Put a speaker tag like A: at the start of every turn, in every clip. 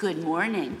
A: Good morning.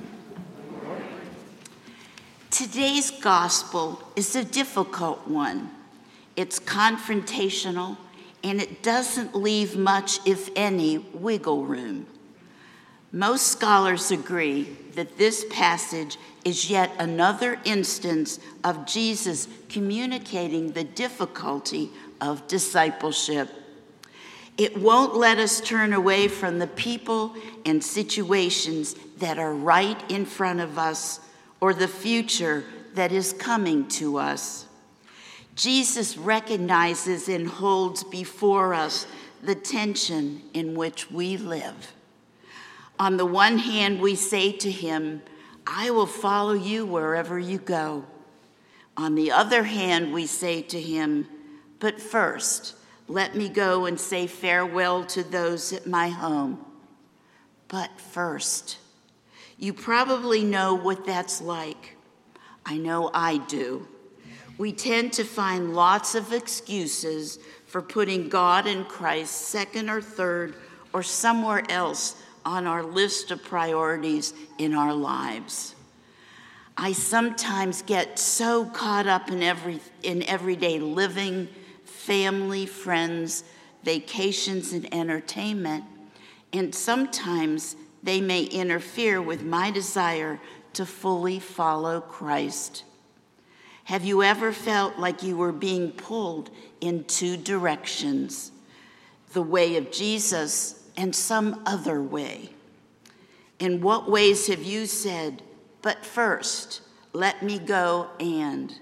A: Today's gospel is a difficult one. It's confrontational, and it doesn't leave much, if any, wiggle room. Most scholars agree that this passage is yet another instance of Jesus communicating the difficulty of discipleship. It won't let us turn away from the people and situations that are right in front of us or the future that is coming to us. Jesus recognizes and holds before us the tension in which we live. On the one hand, we say to him, "I will follow you wherever you go." On the other hand, we say to him, "But first, let me go and say farewell to those at my home." But first, you probably know what that's like. I know I do. We tend to find lots of excuses for putting God and Christ second or third or somewhere else on our list of priorities in our lives. I sometimes get so caught up in everyday living, family, friends, vacations, and entertainment, and sometimes they may interfere with my desire to fully follow Christ. Have you ever felt like you were being pulled in two directions, the way of Jesus and some other way? In what ways have you said, "But first, let me go and"?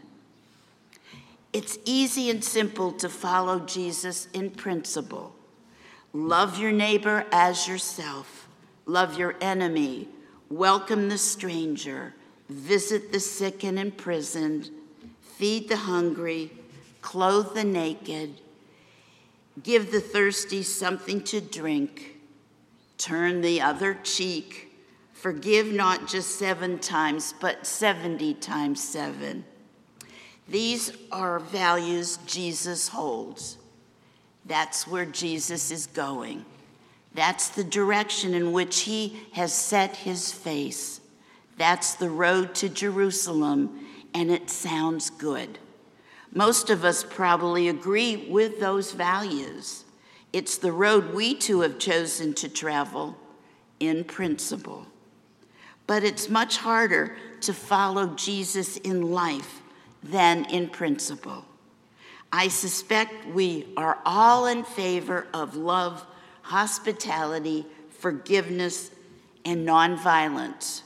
A: It's easy and simple to follow Jesus in principle. Love your neighbor as yourself. Love your enemy. Welcome the stranger. Visit the sick and imprisoned. Feed the hungry. Clothe the naked. Give the thirsty something to drink. Turn the other cheek. Forgive not just 7 times, but 70 times 7. These are values Jesus holds. That's where Jesus is going. That's the direction in which he has set his face. That's the road to Jerusalem, and it sounds good. Most of us probably agree with those values. It's the road we too have chosen to travel in principle. But it's much harder to follow Jesus in life than in principle. I suspect we are all in favor of love, hospitality, forgiveness, and nonviolence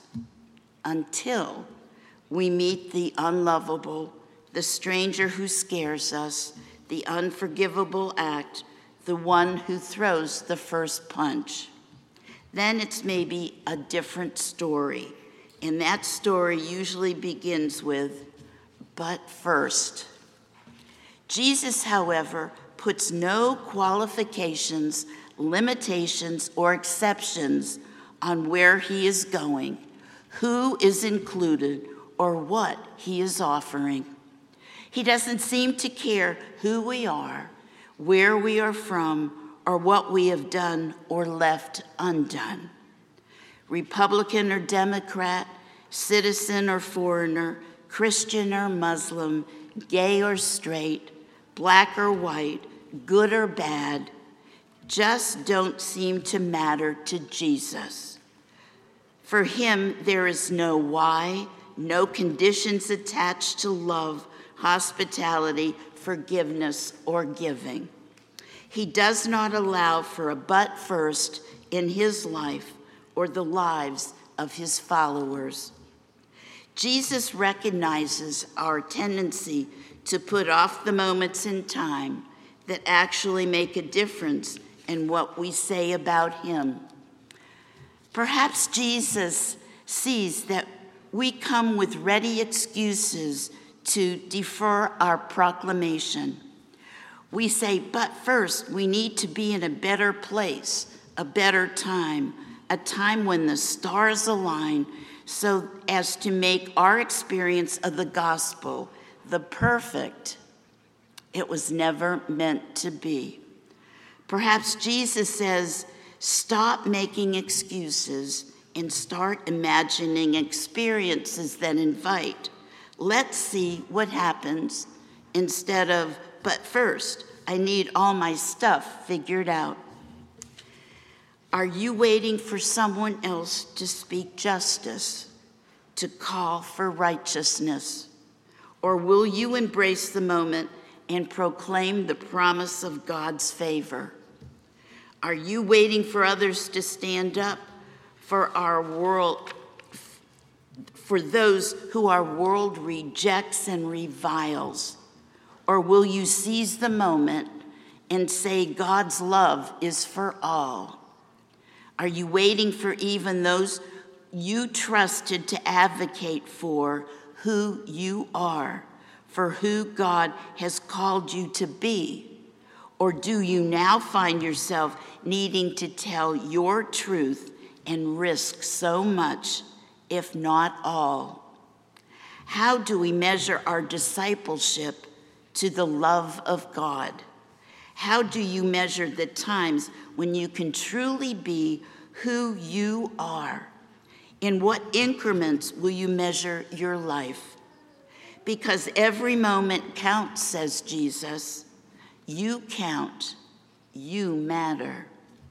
A: until we meet the unlovable, the stranger who scares us, the unforgivable act, the one who throws the first punch. Then it's maybe a different story, and that story usually begins with, "But first." Jesus, however, puts no qualifications, limitations, or exceptions on where he is going, who is included, or what he is offering. He doesn't seem to care who we are, where we are from, or what we have done or left undone. Republican or Democrat, citizen or foreigner, Christian or Muslim, gay or straight, black or white, good or bad, just don't seem to matter to Jesus. For him, there is no why, no conditions attached to love, hospitality, forgiveness, or giving. He does not allow for a but first in his life or the lives of his followers. Jesus recognizes our tendency to put off the moments in time that actually make a difference in what we say about him. Perhaps Jesus sees that we come with ready excuses to defer our proclamation. We say, "But first, we need to be in a better place, a better time, a time when the stars align, so as to make our experience of the gospel the perfect it was never meant to be." Perhaps Jesus says, "Stop making excuses. and start imagining experiences that invite. Let's see what happens instead of, but first, I need all my stuff figured out. Are you waiting for someone else to speak justice, to call for righteousness? Or will you embrace the moment and proclaim the promise of God's favor? Are you waiting for others to stand up for our world, for those who our world rejects and reviles? Or will you seize the moment and say God's love is for all? Are you waiting for even those you trusted to advocate for who you are, for who God has called you to be? Or do you now find yourself needing to tell your truth and risk so much, if not all? How do we measure our discipleship to the love of God? How do you measure the times when you can truly be who you are? In what increments will you measure your life? Because every moment counts, says Jesus. You count. You matter.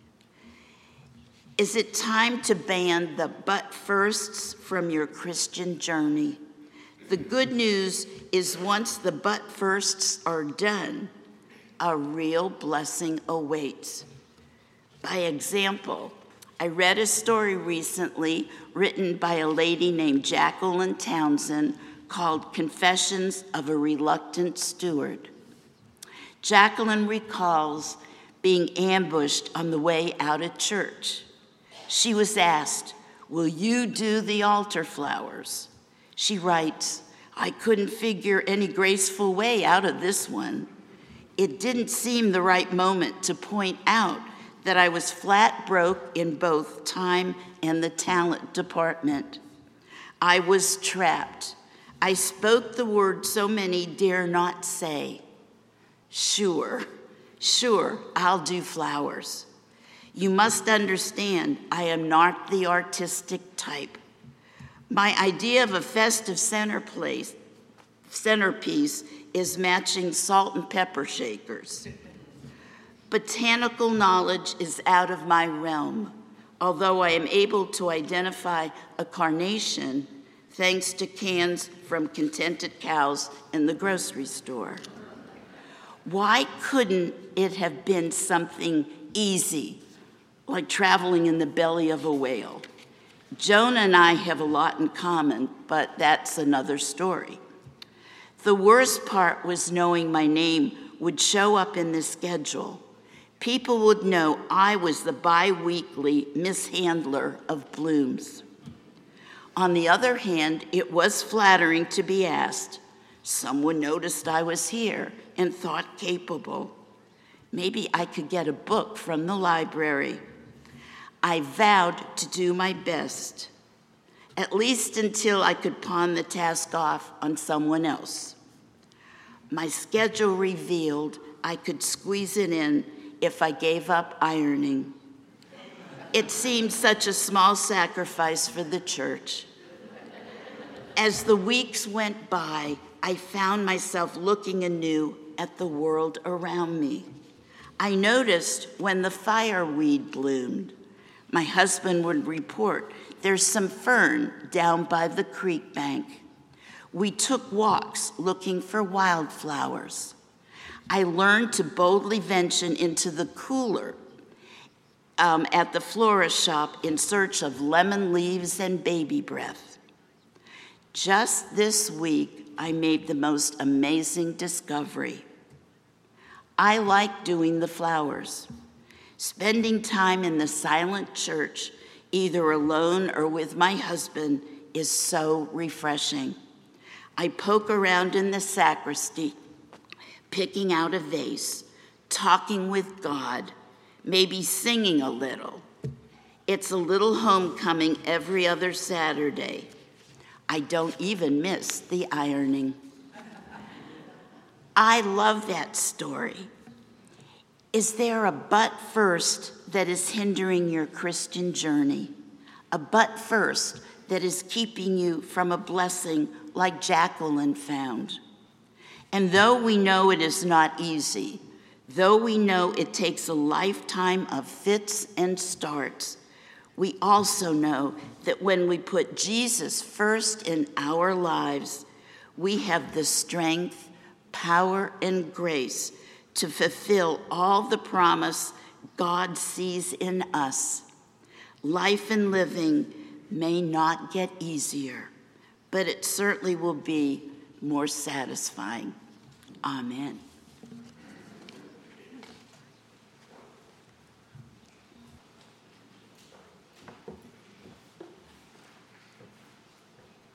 A: Is it time to ban the but firsts from your Christian journey? The good news is once the but firsts are done, a real blessing awaits. By example, I read a story recently written by a lady named Jacqueline Townsend called Confessions of a Reluctant Steward. Jacqueline recalls being ambushed on the way out of church. She was asked, "Will you do the altar flowers?" She writes, "I couldn't figure any graceful way out of this one. It didn't seem the right moment to point out that I was flat broke in both time and the talent department. I was trapped. I spoke the word so many dare not say. Sure, I'll do flowers. You must understand, I am not the artistic type. My idea of a festive centerpiece is matching salt and pepper shakers. Botanical knowledge is out of my realm, although I am able to identify a carnation thanks to cans from Contented Cows in the grocery store. Why couldn't it have been something easy, like traveling in the belly of a whale? Jonah and I have a lot in common, but that's another story. The worst part was knowing my name would show up in the schedule. People would know I was the bi-weekly mishandler of blooms. On the other hand, it was flattering to be asked. Someone noticed I was here and thought capable. Maybe I could get a book from the library. I vowed to do my best, at least until I could pawn the task off on someone else. My schedule revealed I could squeeze it in if I gave up ironing. It seemed such a small sacrifice for the church. As the weeks went by, I found myself looking anew at the world around me. I noticed when the fireweed bloomed. My husband would report, "There's some fern down by the creek bank." We took walks looking for wildflowers. I learned to boldly venture into the cooler at the florist shop in search of lemon leaves and baby breath. Just this week, I made the most amazing discovery. I like doing the flowers. Spending time in the silent church, either alone or with my husband, is so refreshing. I poke around in the sacristy, picking out a vase, talking with God, maybe singing a little. It's a little homecoming every other Saturday. I don't even miss the ironing. I love that story. Is there a but first that is hindering your Christian journey? a but first that is keeping you from a blessing like Jacqueline found. And though we know it is not easy, though we know it takes a lifetime of fits and starts, we also know that when we put Jesus first in our lives, we have the strength, power, and grace to fulfill all the promise God sees in us. Life and living may not get easier, but it certainly will be more satisfying. Amen.